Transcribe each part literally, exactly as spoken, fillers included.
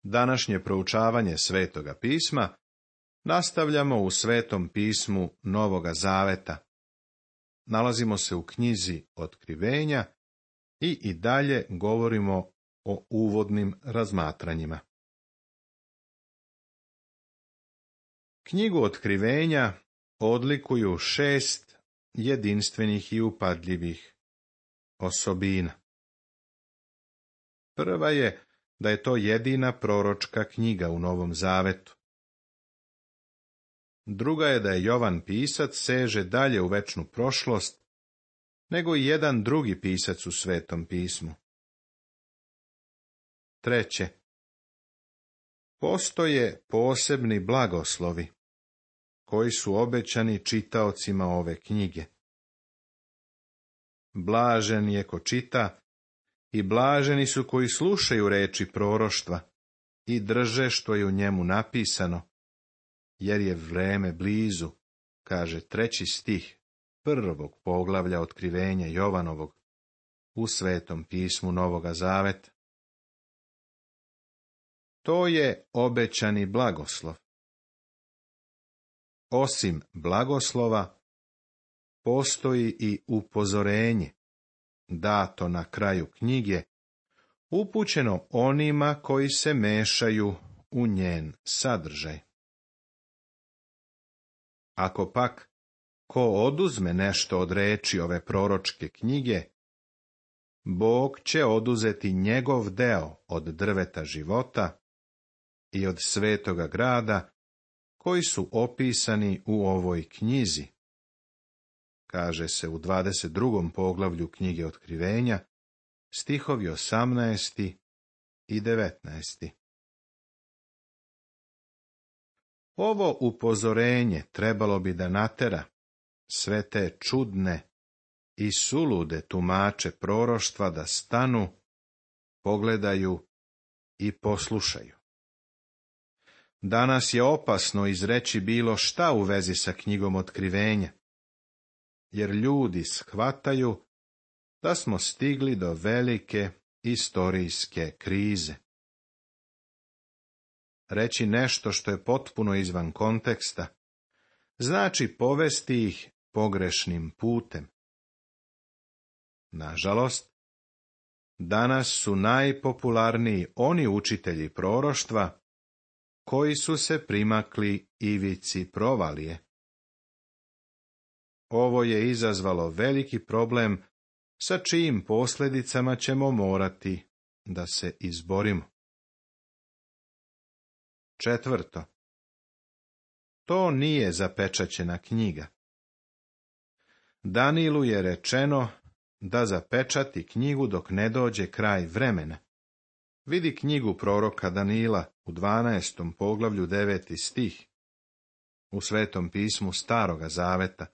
Današnje proučavanje Svetoga pisma nastavljamo u Svetom pismu Novoga Zaveta. Nalazimo se u knjizi Otkrivenja i i dalje govorimo o uvodnim razmatranjima. Knjigu Otkrivenja odlikuju šest jedinstvenih i upadljivih osobina. Prva je da je to jedina proročka knjiga u Novom Zavetu. Druga je da je Jovan pisac seže dalje u večnu prošlost nego i jedan drugi pisac u Svetom pismu. Treće, postoje posebni blagoslovi koji su obećani čitaocima ove knjige. Blažen je ko čita i blaženi su koji slušaju reči proroštva i drže što je u njemu napisano, jer je vreme blizu, kaže treći stih prvog poglavlja Otkrivenja Jovanovog u Svetom pismu Novoga Zaveta. To je obećani blagoslov. Osim blagoslova, postoji i upozorenje, dato na kraju knjige, upućeno onima koji se mešaju u njen sadržaj. Ako pak ko oduzme nešto od reči ove proročke knjige, Bog će oduzeti njegov deo od drveta života i od svetoga grada, koji su opisani u ovoj knjizi, kaže se u dvadeset drugom poglavlju knjige Otkrivenja, stihovi osamnaesti i devetnaesti. Ovo upozorenje trebalo bi da natera sve te čudne i sulude tumače proroštva da stanu, pogledaju i poslušaju. Danas je opasno izreći bilo šta u vezi sa knjigom Otkrivenja, jer ljudi shvataju da smo stigli do velike istorijske krize. Reći nešto što je potpuno izvan konteksta znači povesti ih pogrešnim putem. Nažalost, danas su najpopularniji oni učitelji proroštva koji su se primakli ivici provalije. Ovo je izazvalo veliki problem sa čijim posljedicama ćemo morati da se izborimo. Četvrto, to nije zapečaćena knjiga. Danilu je rečeno da zapečati knjigu dok ne dođe kraj vremena. Vidi knjigu proroka Danila u dvanaestom poglavlju deveti stih u Svetom pismu Staroga Zaveta.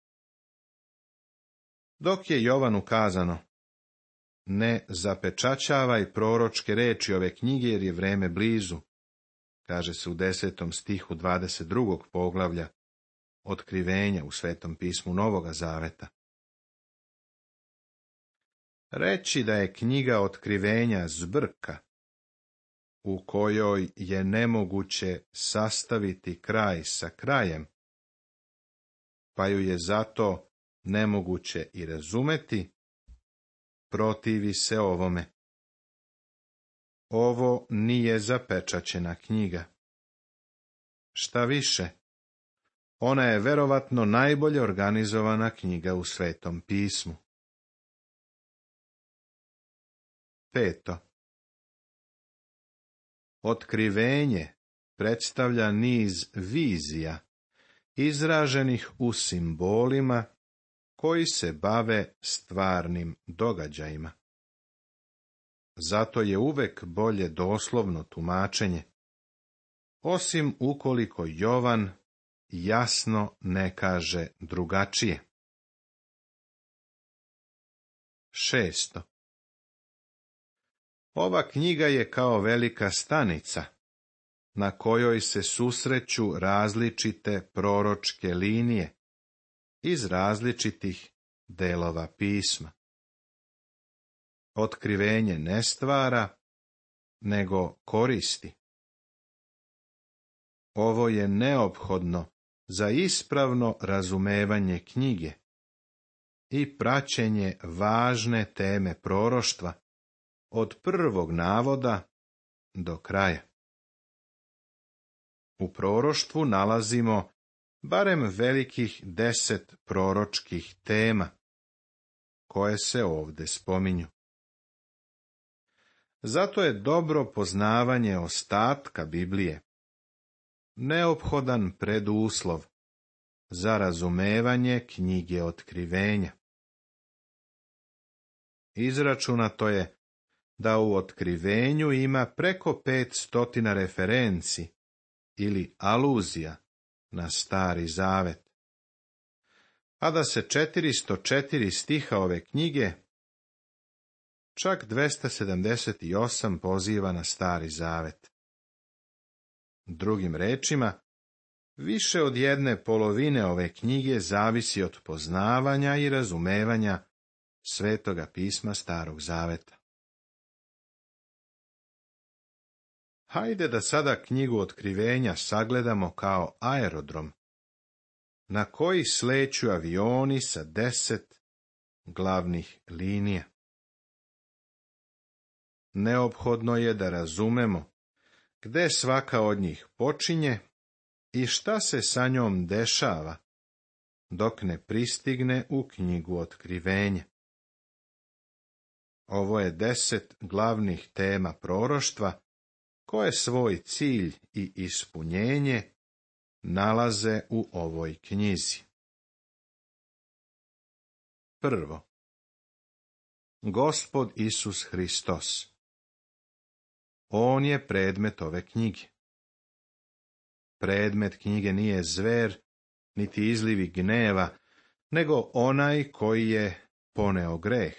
Dok je Jovanu kazano, ne zapečaćavaj proročke reči ove knjige jer je vreme blizu, kaže se u desetom stihu dvadeset drugog poglavlja Otkrivenja u Svetom pismu Novoga Zaveta. Reći da je knjiga Otkrivenja zbrka, u kojoj je nemoguće sastaviti kraj sa krajem, pa ju je zato nemoguće i razumeti, protivi se ovome. Ovo nije zapečaćena knjiga. Šta više, ona je verovatno najbolje organizovana knjiga u Svetom pismu. Peto. Otkrivenje predstavlja niz vizija, izraženih u simbolima koji se bave stvarnim događajima. Zato je uvek bolje doslovno tumačenje, osim ukoliko Jovan jasno ne kaže drugačije. Šesto. Ova knjiga je kao velika stanica, na kojoj se susreću različite proročke linije iz različitih delova pisma. Otkrivenje ne stvara, nego koristi. Ovo je neophodno za ispravno razumevanje knjige i praćenje važne teme proroštva od prvog navoda do kraja. U proroštvu nalazimo barem velikih deset proročkih tema, koje se ovdje spominju. Zato je dobro poznavanje ostatka Biblije neophodan preduslov za razumevanje knjige Otkrivenja. Izračunato je da u Otkrivenju ima preko pet stotina referenci ili aluzija na Stari Zavet, a da se četiristo četiri stiha ove knjige, čak dvesta sedamdeset osam poziva na Stari Zavet. Drugim rečima, više od jedne polovine ove knjige zavisi od poznavanja i razumevanja Svetoga pisma Starog Zaveta. Hajde da sada knjigu Otkrivenja sagledamo kao aerodrom, na koji sleću avioni sa deset glavnih linija. Neophodno je da razumemo gde svaka od njih počinje i šta se sa njom dešava, dok ne pristigne u knjigu Otkrivenja. Ovo je deset glavnih tema proroštva, koje svoj cilj i ispunjenje nalaze u ovoj knjizi. Prvo, Gospod Isus Hristos. On je predmet ove knjige. Predmet knjige nije zver, niti izlivi gneva, nego onaj koji je poneo greh.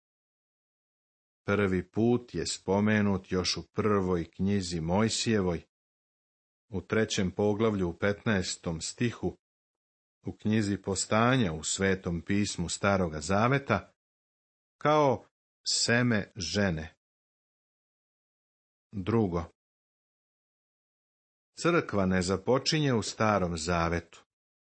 Prvi put je spomenut još u prvoj knjizi Mojsijevoj, u trećem poglavlju u petnaestom stihu, u knjizi Postanja u Svetom pismu Staroga Zaveta, kao seme žene. Drugo, crkva ne započinje u Starom Zavetu.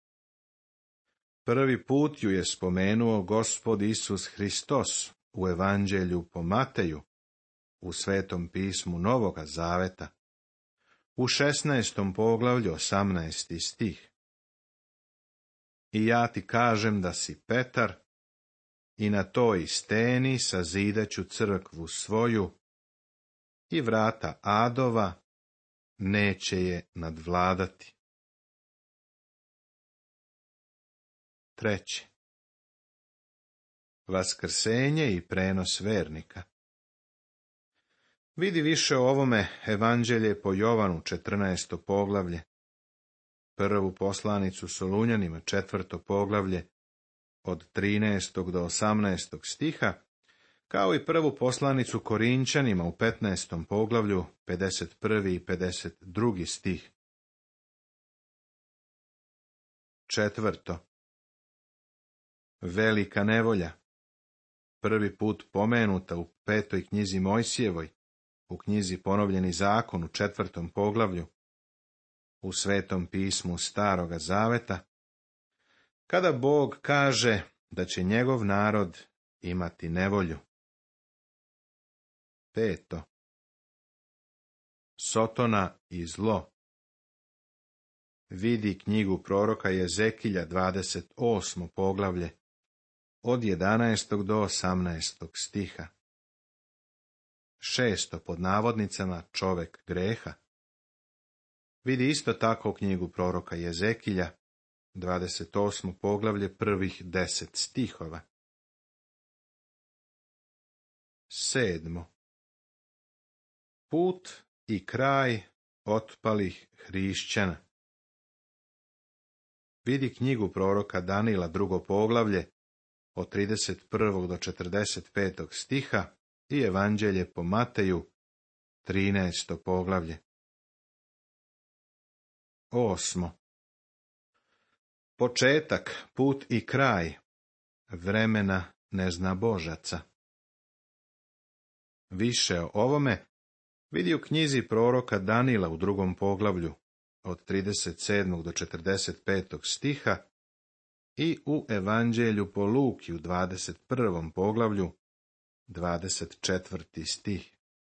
Prvi put ju je spomenuo Gospod Isus Hristos u Evanđelju po Mateju, u Svetom pismu Novoga Zaveta, u šesnaestom poglavlju osamnaesti stih. I ja ti kažem da si Petar, i na toj steni sazidaću crkvu svoju, i vrata adova neće je nadvladati. Treće, vaskrsenje i prenos vernika. Vidi više o ovome Evanđelje po Jovanu, četrnaesto poglavlje, prvu poslanicu Solunjanima, četvrto poglavlje, od trinaestog do osamnaestog stiha, kao i prvu poslanicu Korinčanima u petnaestom poglavlju, pedeset prvi i pedeset drugi stih. Četvrto, velika nevolja, prvi put pomenuta u petoj knjizi Mojsijevoj, u knjizi Ponovljeni zakon u četvrtom poglavlju, u Svetom pismu Staroga Zaveta, kada Bog kaže da će njegov narod imati nevolju. Peto, Sotona i zlo. Vidi knjigu proroka Jezekilja, dvadeset osmo poglavlje, od jedanaestog do osamnaestog stiha. Šesto, pod navodnicama, čovek greha. Vidi isto tako knjigu proroka Jezekilja, dvadeset osmo poglavlje, prvih deset stihova. Sedmo, put i kraj otpalih hrišćana. Vidi knjigu proroka Danila, drugo poglavlje, od trideset prvog do četrdeset petog stiha, i Evanđelje po Mateju, trinaesto poglavlje. Osmo, početak, put i kraj vremena neznabožaca. Više o ovome vidi u knjizi proroka Danila u drugom poglavlju, od trideset sedmog do četrdeset petog stiha i u Evanđelju po Luki u dvadeset prvom poglavlju, dvadeset četvrti stih.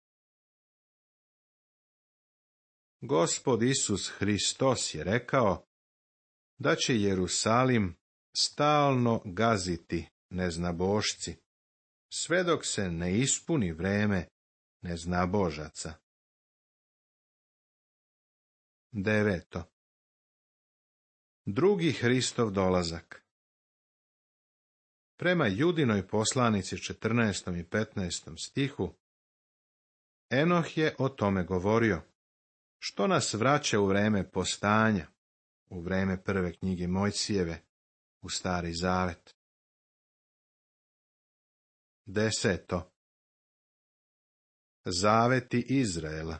Gospod Isus Hristos je rekao da će Jerusalim stalno gaziti neznabošci, sve dok se ne ispuni vreme neznabožaca. Deveto. Drugi Hristov dolazak. Prema Judinoj poslanici četrnaestom i petnaestom stihu, Enoh je o tome govorio, što nas vraća u vreme postanja, u vreme prve knjige Mojsijeve, u Stari Zavet. Deseto. Zaveti Izraela.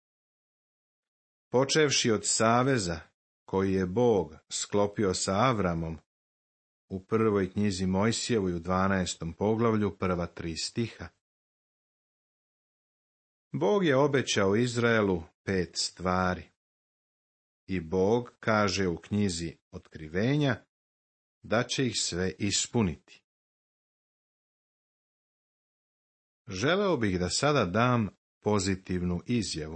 Počevši od saveza koji je Bog sklopio sa Avramom, u prvoj knjizi Mojsijevoj u dvanaestom poglavlju prva tri stiha. Bog je obećao Izraelu pet stvari. I Bog kaže u knjizi Otkrivenja da će ih sve ispuniti. Želeo bih da sada dam pozitivnu izjavu.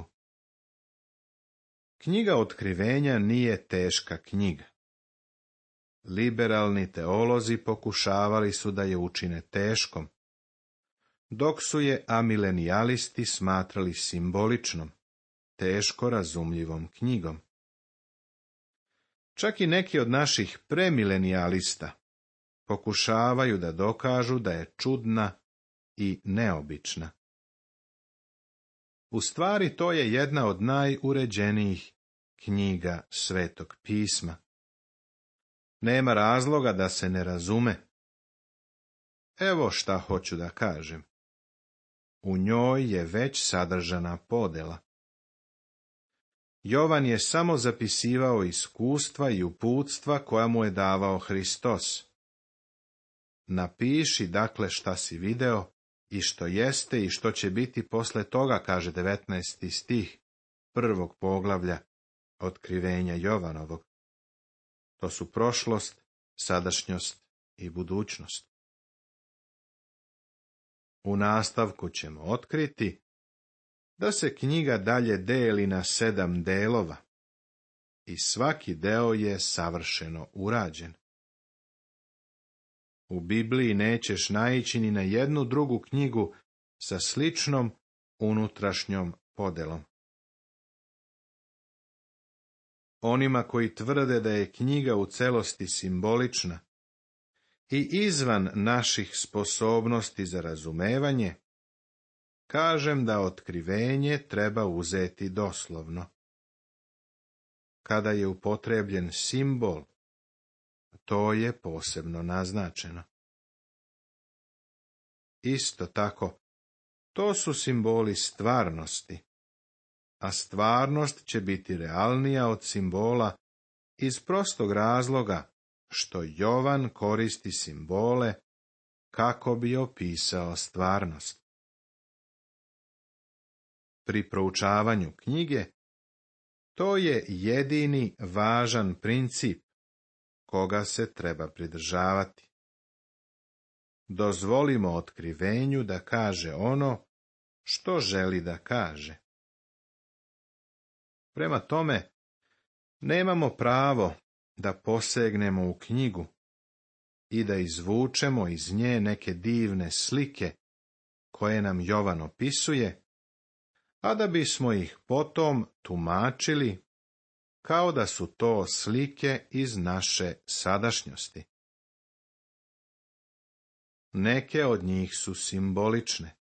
Knjiga Otkrivenja nije teška knjiga. Liberalni teolozi pokušavali su da je učine teškom, dok su je amilenijalisti smatrali simboličnom, teško razumljivom knjigom. Čak i neki od naših premilenijalista pokušavaju da dokažu da je čudna i neobična. U stvari to je jedna od najuređenijih knjiga Svetog pisma. Nema razloga da se ne razume. Evo šta hoću da kažem. U njoj je već sadržana podela. Jovan je samo zapisivao iskustva i uputstva koja mu je davao Hristos. Napiši dakle šta si video i što jeste i što će biti posle toga, kaže devetnaesti stih prvog poglavlja Otkrivenja Jovanovog. To su prošlost, sadašnjost i budućnost. U nastavku ćemo otkriti da se knjiga dalje deli na sedam delova i svaki deo je savršeno urađen. U Bibliji nećeš naići ni na jednu drugu knjigu sa sličnom unutrašnjom podelom. Onima koji tvrde da je knjiga u celosti simbolična i izvan naših sposobnosti za razumevanje, kažem da otkrivenje treba uzeti doslovno. Kada je upotrebljen simbol, to je posebno naznačeno. Isto tako, to su simboli stvarnosti, a stvarnost će biti realnija od simbola iz prostog razloga što Jovan koristi simbole kako bi opisao stvarnost. Pri proučavanju knjige to je jedini važan princip koga se treba pridržavati. Dozvolimo otkrivenju da kaže ono što želi da kaže. Prema tome, nemamo pravo da posegnemo u knjigu i da izvučemo iz nje neke divne slike koje nam Jovan opisuje, a da bismo ih potom tumačili kao da su to slike iz naše sadašnjosti. Neke od njih su simbolične.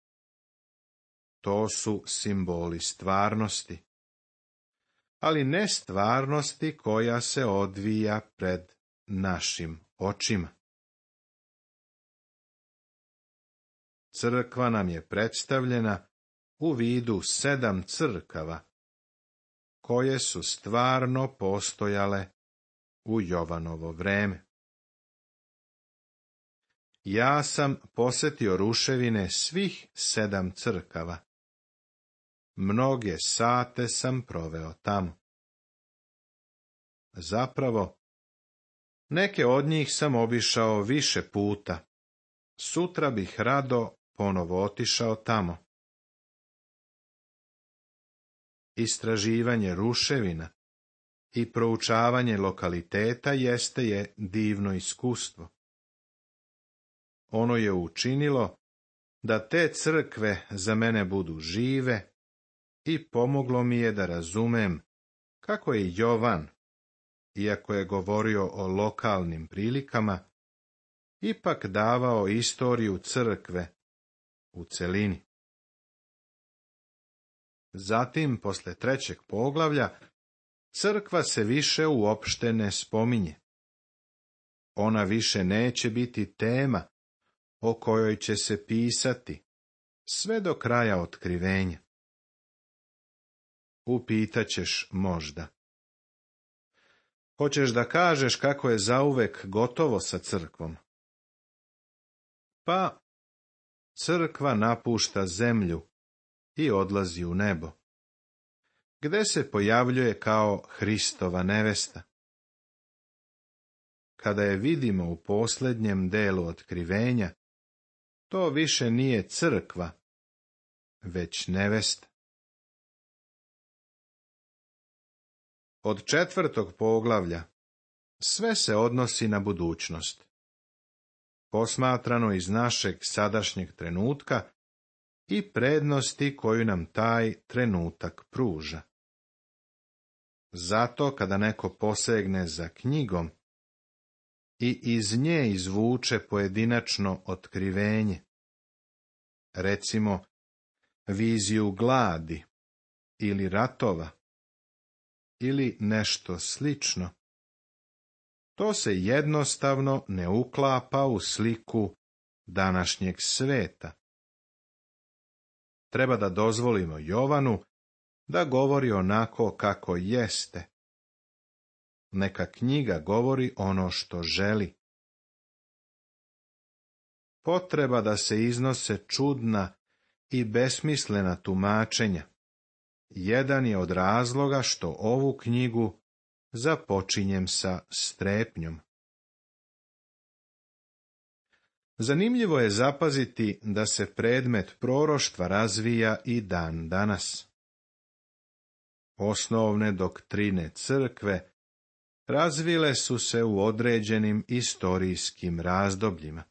To su simboli stvarnosti, ali ne stvarnosti koja se odvija pred našim očima. Crkva nam je predstavljena u vidu sedam crkava, koje su stvarno postojale u Jovanovo vreme. Ja sam posetio ruševine svih sedam crkava. Mnoge sate sam proveo tamo. Zapravo, neke od njih sam obišao više puta. Sutra bih rado ponovo otišao tamo. Istraživanje ruševina i proučavanje lokaliteta jeste je divno iskustvo. Ono je učinilo da te crkve za mene budu žive i pomoglo mi je da razumem kako je Jovan, iako je govorio o lokalnim prilikama, ipak davao istoriju crkve u celini. Zatim, posle trećeg poglavlja, crkva se više uopšte ne spominje. Ona više neće biti tema o kojoj će se pisati sve do kraja otkrivenja. Upitaćeš možda: hoćeš da kažeš kako je zauvek gotovo sa crkvom? Pa, crkva napušta zemlju i odlazi u nebo, gde se pojavljuje kao Hristova nevesta. Kada je vidimo u posljednjem delu otkrivenja, to više nije crkva, već nevesta. Od četvrtog poglavlja sve se odnosi na budućnost, posmatrano iz našeg sadašnjeg trenutka i prednosti koju nam taj trenutak pruža. Zato kada neko posegne za knjigom i iz nje izvuče pojedinačno otkrivenje, recimo viziju gladi ili ratova ili nešto slično, to se jednostavno ne uklapa u sliku današnjeg sveta. Treba da dozvolimo Jovanu da govori onako kako jeste. Neka knjiga govori ono što želi. Potreba da se iznose čudna i besmislena tumačenja jedan je od razloga što ovu knjigu započinjem sa strepnjom. Zanimljivo je zapaziti da se predmet proroštva razvija i dan danas. Osnovne doktrine crkve razvile su se u određenim istorijskim razdobljima.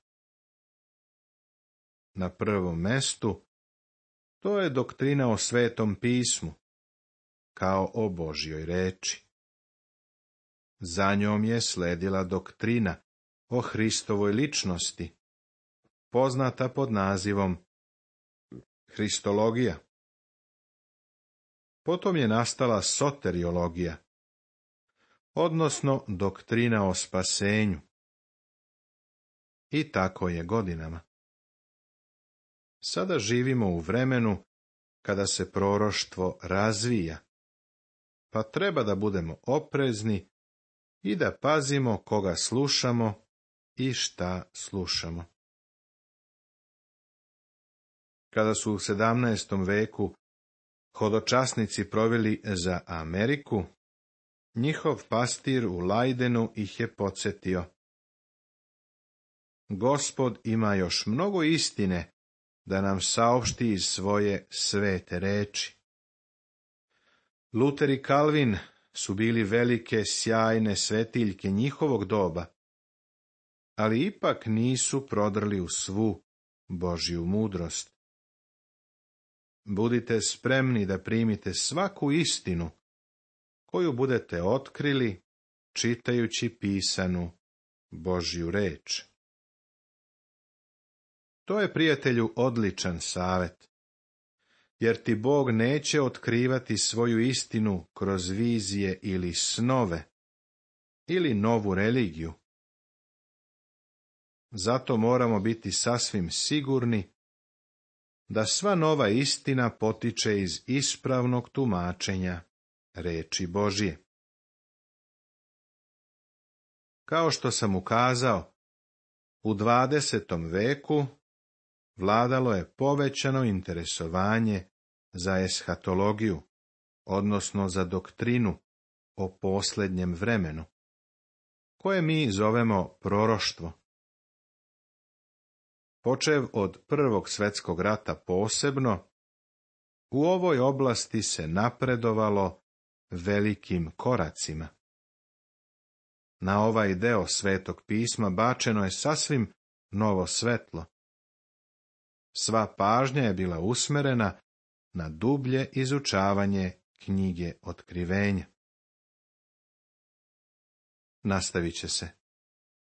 Na prvom mestu to je doktrina o Svetom pismu, kao o Božjoj reči. Za njom je sledila doktrina o Hristovoj ličnosti, poznata pod nazivom Hristologija. Potom je nastala soteriologija, odnosno doktrina o spasenju. I tako je godinama. Sada živimo u vremenu kada se proroštvo razvija, pa treba da budemo oprezni i da pazimo koga slušamo i šta slušamo. Kada su u sedamnaestom veku hodočasnici proveli za Ameriku, njihov pastir u Lajdenu ih je podsjetio: Gospod ima još mnogo istine da nam saopšti iz svoje svete reči. Luter i Kalvin su bili velike, sjajne svetiljke njihovog doba, ali ipak nisu prodrli u svu Božju mudrost. Budite spremni da primite svaku istinu koju budete otkrili čitajući pisanu Božju reč. To je, prijatelju, odličan savjet, jer ti Bog neće otkrivati svoju istinu kroz vizije ili snove, ili novu religiju. Zato moramo biti sasvim sigurni da sva nova istina potiče iz ispravnog tumačenja reči Božje. Kao što sam ukazao, u dvadesetom veku vladalo je povećano interesovanje za eshatologiju, odnosno za doktrinu o posljednjem vremenu, koje mi zovemo proroštvo. Počev od Prvog svjetskog rata posebno, u ovoj oblasti se napredovalo velikim koracima. Na ovaj deo Svetog pisma bačeno je sasvim novo svetlo. Sva pažnja je bila usmerena na dublje izučavanje knjige Otkrivenja. Nastavit će se.